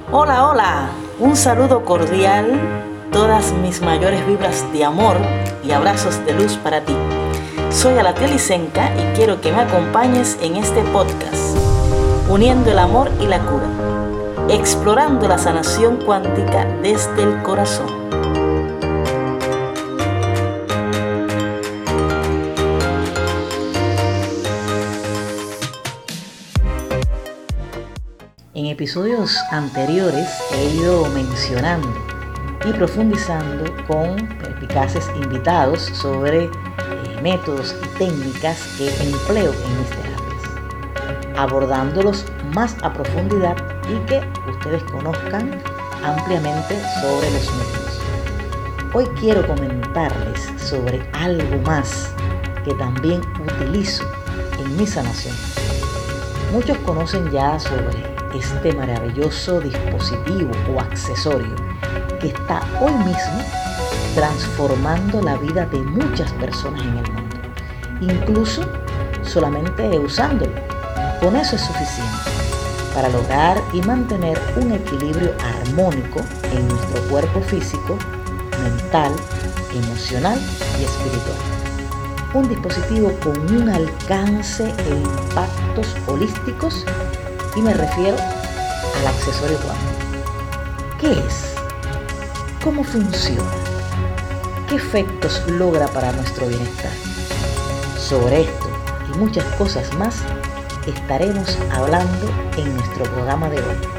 Hola, hola, un saludo cordial, todas mis mayores vibras de amor y abrazos de luz para ti. Soy Alatiel Isenca y quiero que me acompañes en este podcast, uniendo el amor y la cura, explorando la sanación cuántica desde el corazón. En episodios anteriores he ido mencionando y profundizando con perspicaces invitados sobre métodos y técnicas que empleo en mis terapias, abordándolos más a profundidad y que ustedes conozcan ampliamente sobre los mismos. Hoy quiero comentarles sobre algo más que también utilizo en mi sanación. Muchos conocen ya sobre este maravilloso dispositivo o accesorio que está hoy mismo transformando la vida de muchas personas en el mundo, incluso solamente usándolo. Con eso es suficiente para lograr y mantener un equilibrio armónico en nuestro cuerpo físico, mental, emocional y espiritual. Un dispositivo con un alcance e impactos holísticos, y me refiero al accesorio cuántico. ¿Qué es? ¿Cómo funciona? ¿Qué efectos logra para nuestro bienestar? Sobre esto y muchas cosas más estaremos hablando en nuestro programa de hoy.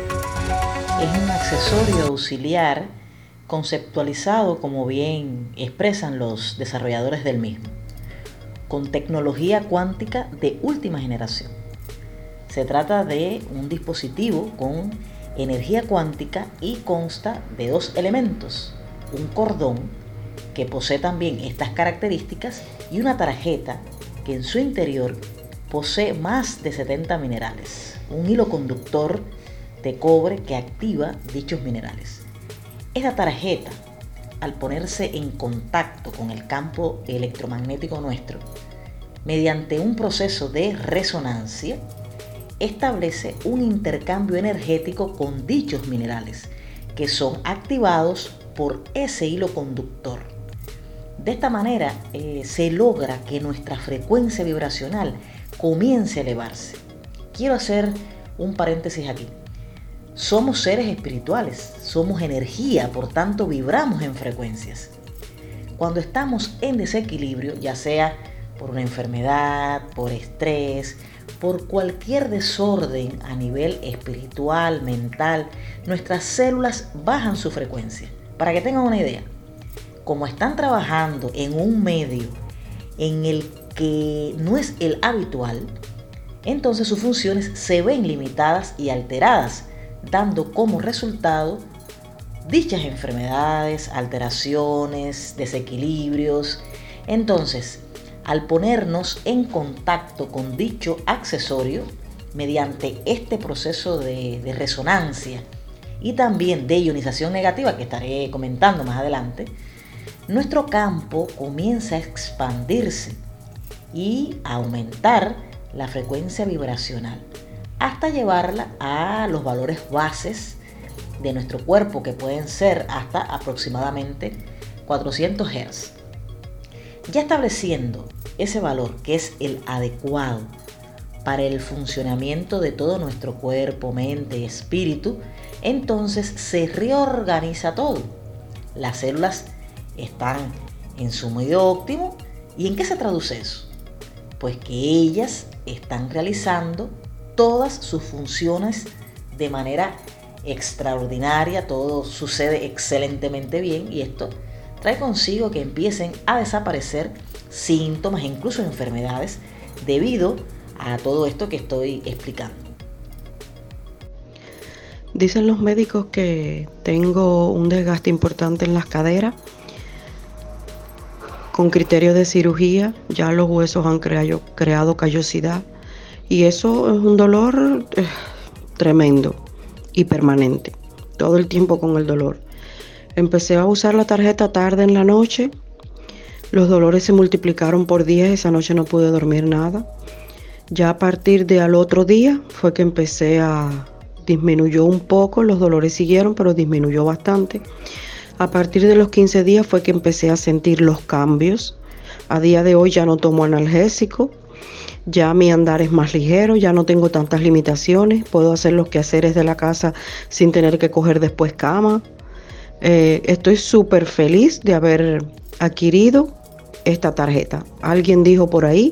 Es un accesorio auxiliar conceptualizado, como bien expresan los desarrolladores del mismo, con tecnología cuántica de última generación. Se trata de un dispositivo con energía cuántica y consta de dos elementos: un cordón que posee también estas características y una tarjeta que en su interior posee más de 70 minerales, un hilo conductor de cobre que activa dichos minerales. Esta tarjeta, al ponerse en contacto con el campo electromagnético nuestro, mediante un proceso de resonancia, establece un intercambio energético con dichos minerales que son activados por ese hilo conductor. De esta manera se logra que nuestra frecuencia vibracional comience a elevarse. Quiero hacer un paréntesis aquí. Somos seres espirituales, somos energía, por tanto vibramos en frecuencias. Cuando estamos en desequilibrio, ya sea por una enfermedad, por estrés, por cualquier desorden a nivel espiritual, mental, nuestras células bajan su frecuencia. Para que tengan una idea, como están trabajando en un medio en el que no es el habitual, entonces sus funciones se ven limitadas y alteradas, dando como resultado dichas enfermedades, alteraciones, desequilibrios. Entonces, al ponernos en contacto con dicho accesorio, mediante este proceso de resonancia y también de ionización negativa que estaré comentando más adelante, nuestro campo comienza a expandirse y a aumentar la frecuencia vibracional hasta llevarla a los valores bases de nuestro cuerpo, que pueden ser hasta aproximadamente 400 Hz. Ya estableciendo ese valor, que es el adecuado para el funcionamiento de todo nuestro cuerpo, mente y espíritu, entonces se reorganiza todo. Las células están en su medio óptimo. ¿Y en qué se traduce eso? Pues que ellas están realizando todas sus funciones de manera extraordinaria, todo sucede excelentemente bien, y esto trae consigo que empiecen a desaparecer síntomas e incluso enfermedades debido a todo esto que estoy explicando. Dicen los médicos que tengo un desgaste importante en las caderas. Con criterio de cirugía, ya los huesos han creado callosidad, y eso es un dolor tremendo y permanente, todo el tiempo con el dolor. Empecé a usar la tarjeta tarde en la noche, los dolores se multiplicaron por 10, esa noche no pude dormir nada. Ya a partir de al otro día fue que empecé a disminuyó un poco, los dolores siguieron, pero disminuyó bastante. A partir de los 15 días fue que empecé a sentir los cambios. A día de hoy ya no tomo analgésico, ya mi andar es más ligero, ya no tengo tantas limitaciones, puedo hacer los quehaceres de la casa sin tener que coger después cama. Estoy súper feliz de haber adquirido esta tarjeta. Alguien dijo por ahí,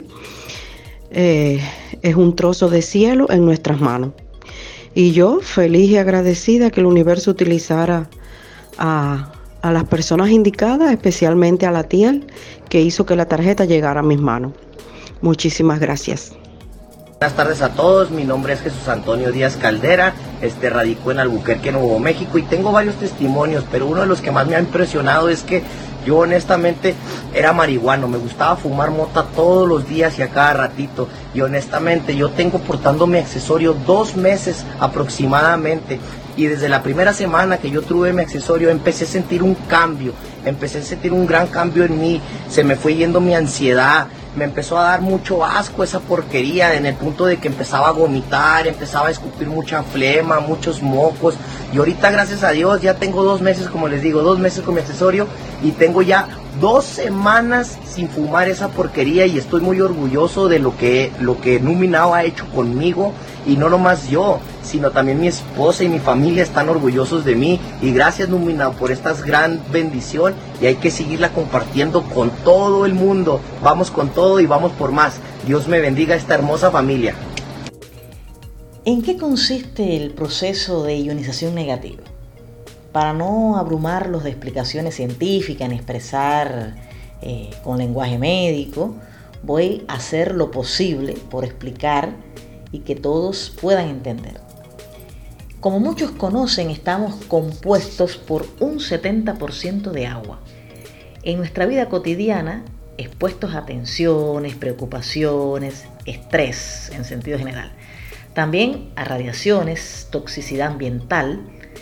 es un trozo de cielo en nuestras manos. Y yo feliz y agradecida que el universo utilizara a las personas indicadas, especialmente a la tía que hizo que la tarjeta llegara a mis manos. Muchísimas gracias. Buenas tardes a todos, mi nombre es Jesús Antonio Díaz Caldera, radico en Albuquerque, Nuevo México, y tengo varios testimonios, pero uno de los que más me ha impresionado es que yo honestamente era marihuano, me gustaba fumar mota todos los días y a cada ratito, y honestamente yo tengo portando mi accesorio 2 meses aproximadamente, y desde la primera semana que yo tuve mi accesorio empecé a sentir un cambio, empecé a sentir un gran cambio en mí, se me fue yendo mi ansiedad, me empezó a dar mucho asco esa porquería, en el punto de que empezaba a vomitar, empezaba a escupir mucha flema, muchos mocos, y ahorita gracias a Dios ya tengo 2 meses, como les digo, 2 meses con mi accesorio, y tengo ya 2 semanas sin fumar esa porquería, y estoy muy orgulloso de lo que Numinao ha hecho conmigo, y no nomás yo, sino también mi esposa y mi familia están orgullosos de mí, y gracias Numinao por esta gran bendición, y hay que seguirla compartiendo con todo el mundo. Vamos con todo y vamos por más. Dios me bendiga a esta hermosa familia. ¿En qué consiste el proceso de ionización negativa? Para no abrumarlos de explicaciones científicas, ni expresar con lenguaje médico, voy a hacer lo posible por explicar y que todos puedan entender. Como muchos conocen, estamos compuestos por un 70% de agua. En nuestra vida cotidiana, expuestos a tensiones, preocupaciones, estrés en sentido general. También a radiaciones, toxicidad ambiental.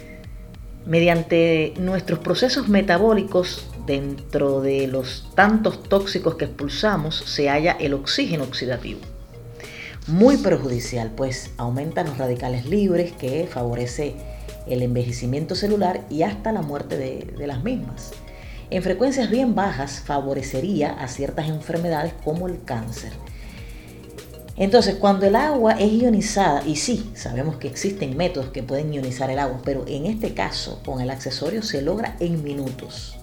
Mediante nuestros procesos metabólicos, dentro de los tantos tóxicos que expulsamos, se halla el oxígeno oxidativo. Muy perjudicial, pues aumenta los radicales libres, que favorece el envejecimiento celular y hasta la muerte de las mismas. En frecuencias bien bajas favorecería a ciertas enfermedades como el cáncer. Entonces, cuando el agua es ionizada, y sí, sabemos que existen métodos que pueden ionizar el agua, pero en este caso, con el accesorio se logra en minutos.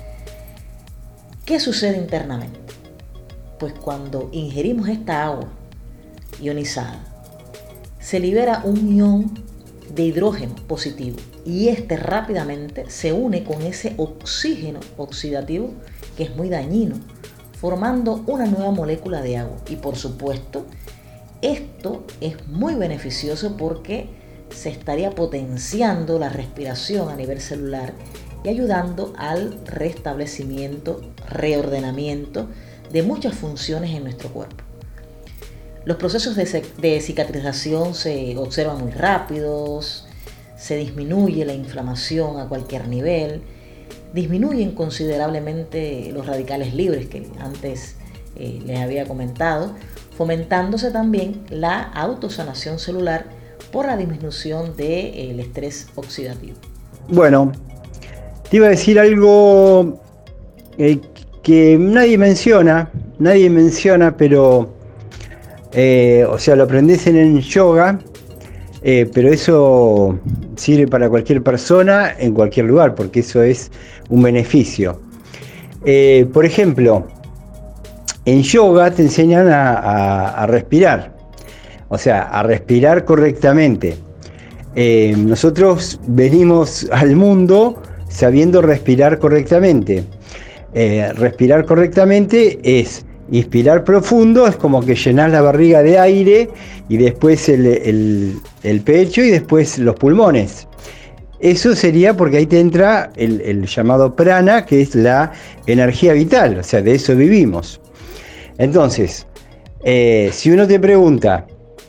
¿Qué sucede internamente? Pues cuando ingerimos esta agua ionizada, se libera un ion de hidrógeno positivo y este rápidamente se une con ese oxígeno oxidativo que es muy dañino, formando una nueva molécula de agua. Y por supuesto, esto es muy beneficioso porque se estaría potenciando la respiración a nivel celular y ayudando al restablecimiento, reordenamiento de muchas funciones en nuestro cuerpo. Los procesos de cicatrización se observan muy rápidos, se disminuye la inflamación a cualquier nivel, disminuyen considerablemente los radicales libres que antes les había comentado, fomentándose también la autosanación celular por la disminución del estrés oxidativo. Bueno, te iba a decir algo que nadie menciona, pero o sea, lo aprendes en el yoga, pero eso sirve para cualquier persona en cualquier lugar, porque eso es un beneficio. Por ejemplo, en yoga te enseñan a respirar, o sea, a respirar correctamente. Nosotros venimos al mundo sabiendo respirar correctamente. Respirar correctamente es inspirar profundo, es como que llenás la barriga de aire y después el pecho y después los pulmones. Eso sería porque ahí te entra el llamado prana, que es la energía vital, o sea, de eso vivimos. Entonces, si uno te pregunta,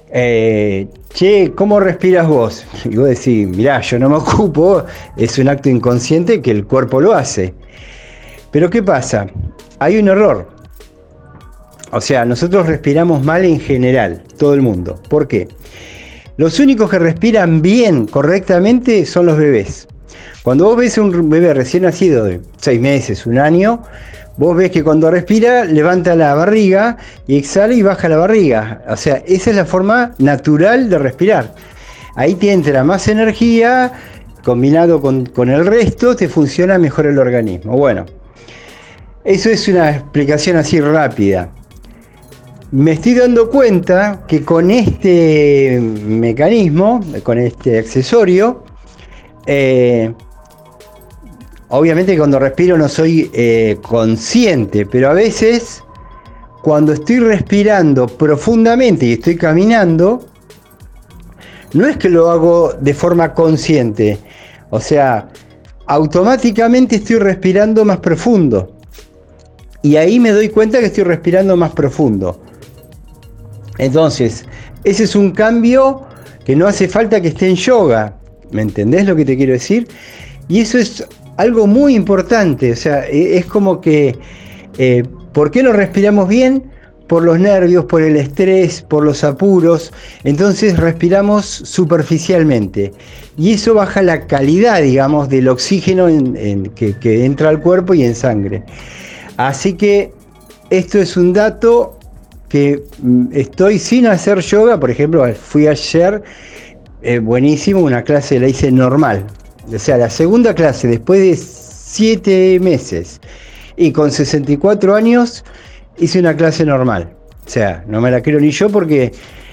che, ¿cómo respiras vos? Y vos decís, mirá, yo no me ocupo, es un acto inconsciente que el cuerpo lo hace. Pero ¿qué pasa? Hay un error. O sea, nosotros respiramos mal en general, todo el mundo. ¿Por qué? Los únicos que respiran bien, correctamente, son los bebés. Cuando vos ves un bebé recién nacido de 6 meses, 1 año, vos ves que cuando respira levanta la barriga y exhala y baja la barriga. O sea, esa es la forma natural de respirar. Ahí te entra más energía, combinado con el resto, te funciona mejor el organismo. Bueno, eso es una explicación así rápida. Me estoy dando cuenta que con este mecanismo, con este accesorio, obviamente cuando respiro no soy consciente, pero a veces cuando estoy respirando profundamente y estoy caminando, no es que lo hago de forma consciente, o sea, automáticamente estoy respirando más profundo. Y ahí me doy cuenta que estoy respirando más profundo. Entonces, ese es un cambio que no hace falta que esté en yoga. ¿Me entendés lo que te quiero decir? Y eso es algo muy importante. O sea, es como que, ¿por qué no respiramos bien? Por los nervios, por el estrés, por los apuros. Entonces respiramos superficialmente. Y eso baja la calidad, digamos, del oxígeno que entra al cuerpo y en sangre. Así que esto es un dato que estoy sin hacer yoga. Por ejemplo, fui ayer, buenísimo, una clase la hice normal. O sea, la segunda clase después de 7 meses y con 64 años hice una clase normal. O sea, no me la creo ni yo porque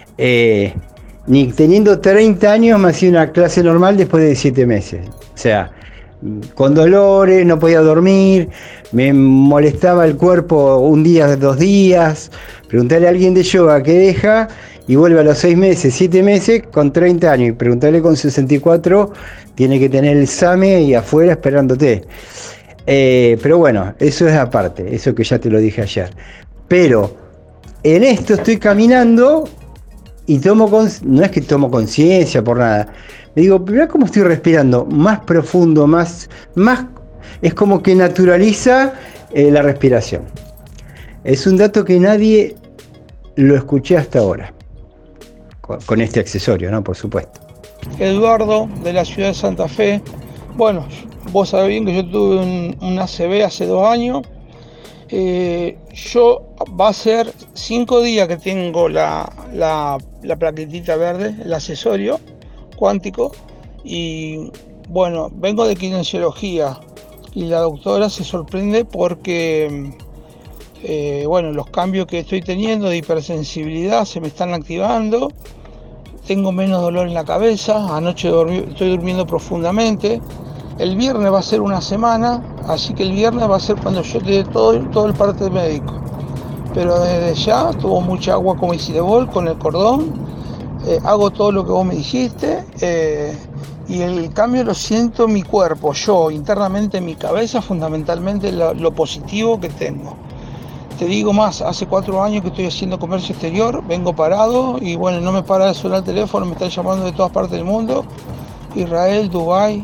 ni teniendo 30 años me hacía una clase normal después de 7 meses. O sea, con dolores, no podía dormir, me molestaba el cuerpo un día, 2 días. Preguntarle a alguien de yoga que deja y vuelve a los 6 meses, 7 meses con 30 años. Y preguntarle con 64, tiene que tener el SAME ahí afuera esperándote. Pero bueno, eso es aparte, eso que ya te lo dije ayer. Pero en esto estoy caminando y no es que tomo conciencia por nada. Me digo, mirá cómo estoy respirando, más profundo, más es como que naturaliza la respiración. Es un dato que nadie lo escuché hasta ahora, con este accesorio, ¿no? Por supuesto. Eduardo, de la ciudad de Santa Fe. Bueno, vos sabés bien que yo tuve un ACV hace 2 años. Va a ser 5 días que tengo la plaquetita verde, el accesorio cuántico, y bueno, vengo de kinesiología y la doctora se sorprende porque bueno, los cambios que estoy teniendo de hipersensibilidad se me están activando, tengo menos dolor en la cabeza, anoche estoy durmiendo profundamente. El viernes va a ser 1 semana, así que el viernes va a ser cuando yo te dé todo el parte médico. Pero desde ya tomo mucha agua con Isidebol, con el cordón, hago todo lo que vos me dijiste, y el cambio lo siento en mi cuerpo, yo internamente en mi cabeza, fundamentalmente lo positivo que tengo. Te digo más, hace 4 años que estoy haciendo comercio exterior, vengo parado y bueno, no me para de sonar el teléfono, me están llamando de todas partes del mundo, Israel, Dubái,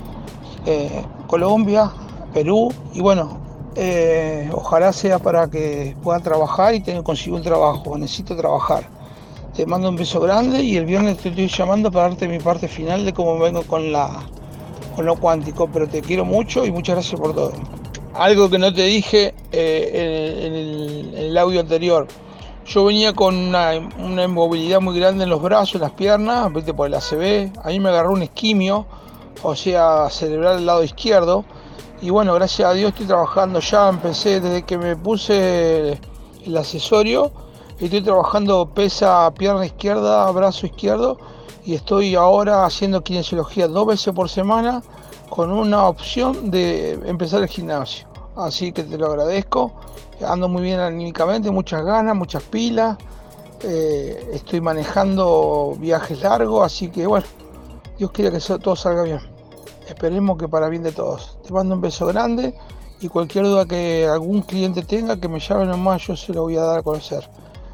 Colombia, Perú, y bueno, ojalá sea para que pueda trabajar y consigo un trabajo, necesito trabajar. Te mando un beso grande y el viernes te estoy llamando para darte mi parte final de cómo vengo con lo cuántico, pero te quiero mucho y muchas gracias por todo. Algo que no te dije en el audio anterior, yo venía con una inmovilidad muy grande en los brazos, en las piernas, viste, por el ACV, a mí me agarró un isquimio, o sea, cerebral del lado izquierdo, y bueno, gracias a Dios estoy trabajando ya, empecé desde que me puse el accesorio, estoy trabajando pesa, pierna izquierda, brazo izquierdo, y estoy ahora haciendo kinesiología 2 veces por semana, con una opción de empezar el gimnasio, así que te lo agradezco, ando muy bien anímicamente, muchas ganas, muchas pilas, estoy manejando viajes largos, así que bueno, Dios quiera que todo salga bien. Esperemos que para bien de todos. Te mando un beso grande y cualquier duda que algún cliente tenga, que me llame nomás, yo se lo voy a dar a conocer.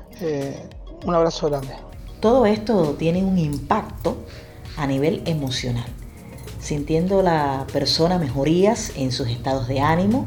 Un abrazo grande. Todo esto tiene un impacto a nivel emocional, sintiendo la persona mejorías en sus estados de ánimo,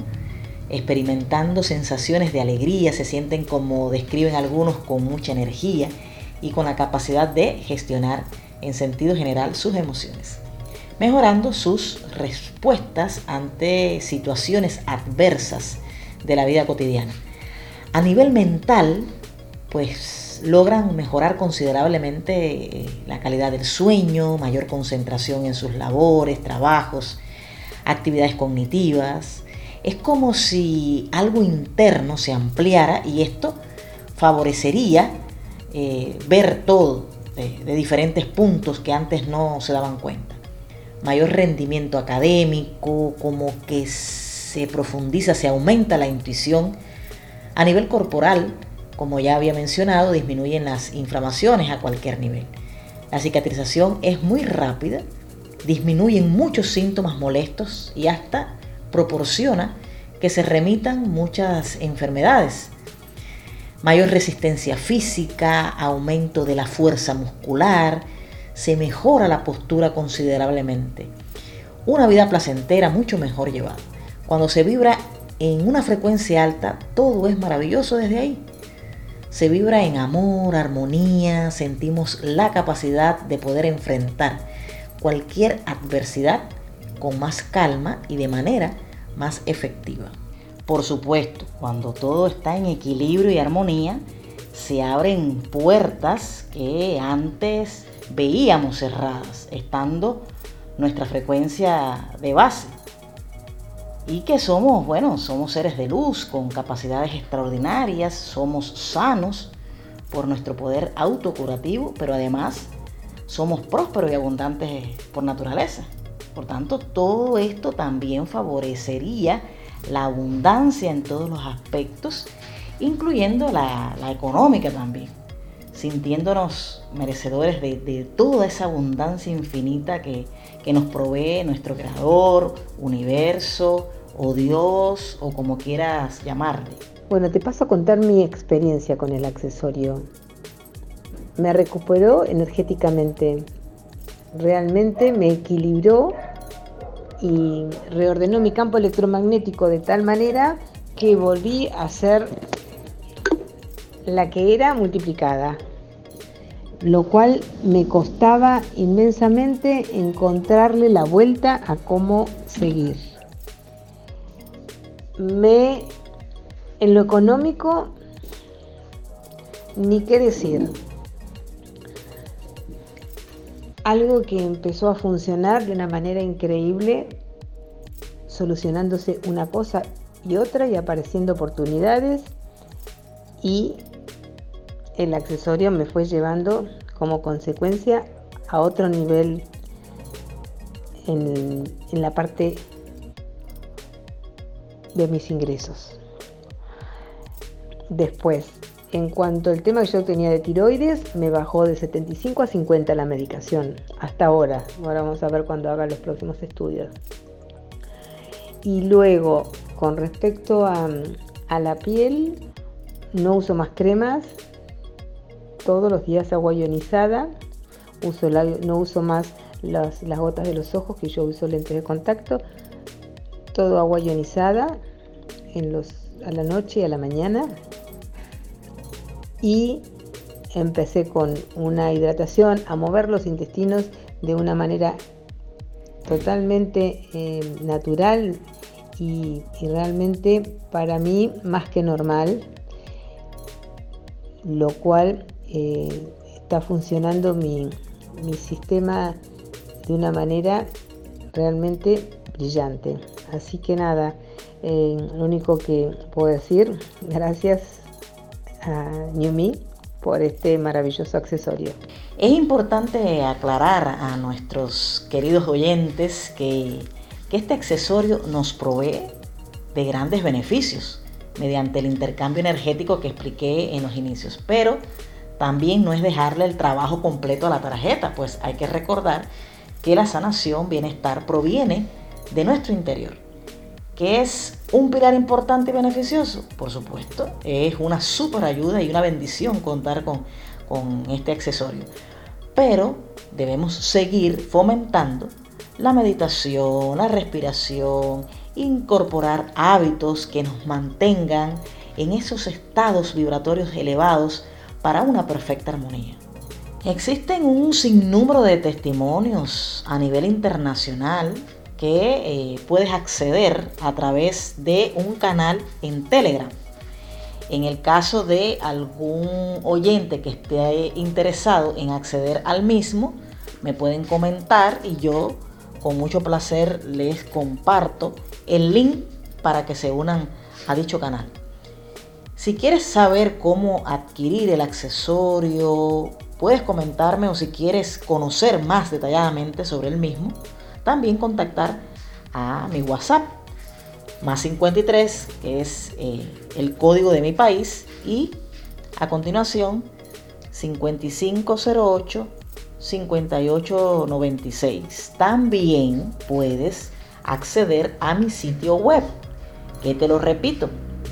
experimentando sensaciones de alegría, se sienten, como describen algunos, con mucha energía, y con la capacidad de gestionar en sentido general sus emociones, mejorando sus respuestas ante situaciones adversas de la vida cotidiana. A nivel mental, pues logran mejorar considerablemente la calidad del sueño, mayor concentración en sus labores, trabajos, actividades cognitivas. Es como si algo interno se ampliara y esto favorecería ver todo de diferentes puntos que antes no se daban cuenta. Mayor rendimiento académico, como que se profundiza, se aumenta la intuición. A nivel corporal, como ya había mencionado, disminuyen las inflamaciones a cualquier nivel. La cicatrización es muy rápida, disminuyen muchos síntomas molestos y hasta proporciona que se remitan muchas enfermedades. Mayor resistencia física, aumento de la fuerza muscular, se mejora la postura considerablemente. Una vida placentera mucho mejor llevada. Cuando se vibra en una frecuencia alta, todo es maravilloso desde ahí. Se vibra en amor, armonía, sentimos la capacidad de poder enfrentar cualquier adversidad con más calma y de manera más efectiva. Por supuesto, cuando todo está en equilibrio y armonía, se abren puertas que antes veíamos cerradas, estando nuestra frecuencia de base. Y que somos seres de luz con capacidades extraordinarias, somos sanos por nuestro poder autocurativo, pero además somos prósperos y abundantes por naturaleza. Por tanto, todo esto también favorecería la abundancia en todos los aspectos, incluyendo la económica también, sintiéndonos merecedores de toda esa abundancia infinita que nos provee nuestro Creador, universo o Dios o como quieras llamarle. Bueno, te paso a contar mi experiencia con el accesorio. Me recuperó energéticamente, realmente me equilibró y reordenó mi campo electromagnético de tal manera que volví a ser la que era multiplicada, lo cual me costaba inmensamente encontrarle la vuelta a cómo seguir. En lo económico, ni qué decir. Algo que empezó a funcionar de una manera increíble, solucionándose una cosa y otra y apareciendo oportunidades, y el accesorio me fue llevando como consecuencia a otro nivel en la parte de mis ingresos. Después, en cuanto al tema que yo tenía de tiroides, me bajó de 75 a 50 la medicación, hasta ahora. Ahora vamos a ver cuando haga los próximos estudios. Y luego, con respecto a la piel, no uso más cremas, todos los días agua ionizada, no uso más las gotas de los ojos, que yo uso lentes de contacto, todo agua ionizada a la noche y a la mañana. Y empecé con una hidratación, a mover los intestinos de una manera totalmente natural y realmente para mí más que normal, lo cual está funcionando mi sistema de una manera realmente brillante. Así que nada, lo único que puedo decir, gracias a New Me por este maravilloso accesorio. Es importante aclarar a nuestros queridos oyentes que este accesorio nos provee de grandes beneficios mediante el intercambio energético que expliqué en los inicios, pero también no es dejarle el trabajo completo a la tarjeta, pues hay que recordar que la sanación, bienestar proviene de nuestro interior. ¿Que es un pilar importante y beneficioso? Por supuesto, es una súper ayuda y una bendición contar con este accesorio. Pero debemos seguir fomentando la meditación, la respiración, incorporar hábitos que nos mantengan en esos estados vibratorios elevados para una perfecta armonía. Existen un sinnúmero de testimonios a nivel internacional que puedes acceder a través de un canal en Telegram. En el caso de algún oyente que esté interesado en acceder al mismo, me pueden comentar y yo con mucho placer les comparto el link para que se unan a dicho canal. Si quieres saber cómo adquirir el accesorio, puedes comentarme, o si quieres conocer más detalladamente sobre el mismo, también contactar a mi WhatsApp, más 53, que es el código de mi país, y a continuación 5508-5896. También puedes acceder a mi sitio web, que te lo repito,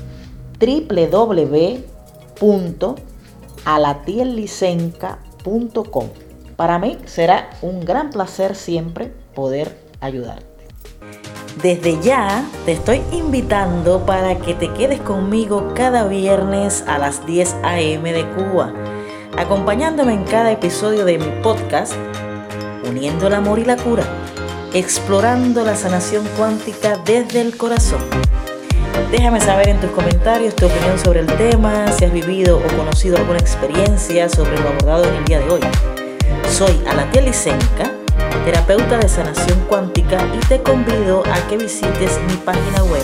www.alatiellicenca.com. Para mí será un gran placer siempre poder ayudarte. Desde ya te estoy invitando para que te quedes conmigo cada viernes a las 10 a.m. de Cuba, acompañándome en cada episodio de mi podcast, Uniendo el Amor y la Cura, explorando la sanación cuántica desde el corazón. Déjame saber en tus comentarios tu opinión sobre el tema, si has vivido o conocido alguna experiencia sobre lo abordado en el día de hoy. Soy Alatiel Licenca, terapeuta de sanación cuántica, y te convido a que visites mi página web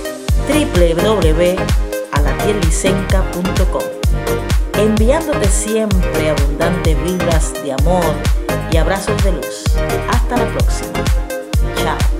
www.alatiellicenca.com, enviándote siempre abundantes vibras de amor y abrazos de luz. Hasta la próxima. Chao.